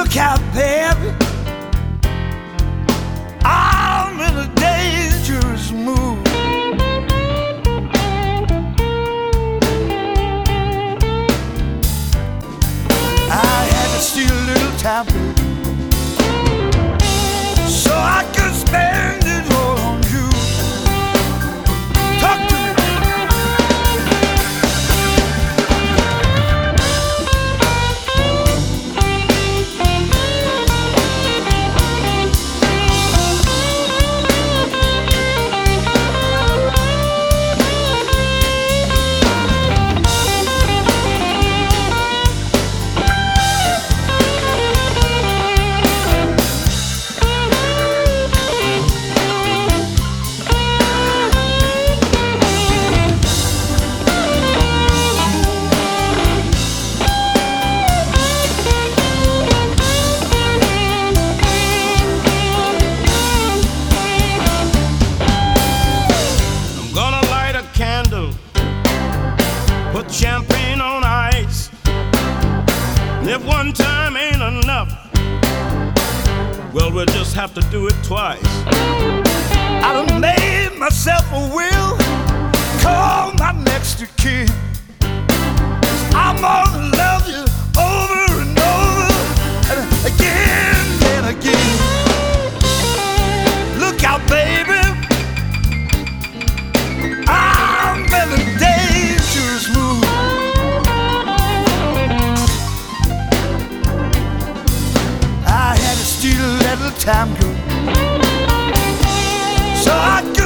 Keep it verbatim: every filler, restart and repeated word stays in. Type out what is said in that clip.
Look out, baby, I'm in a dangerous mood. I had to steal a little time, baby, so I could spend it all on you. Talk to me. Put champagne on ice. If one time ain't enough, well, we'll just have to do it twice. I done made myself a will, call my next of kin. I'm gonna love you over and over and again and again. Look out, baby, I'm in a dangerous mood. I had to steal a little time, girl, so I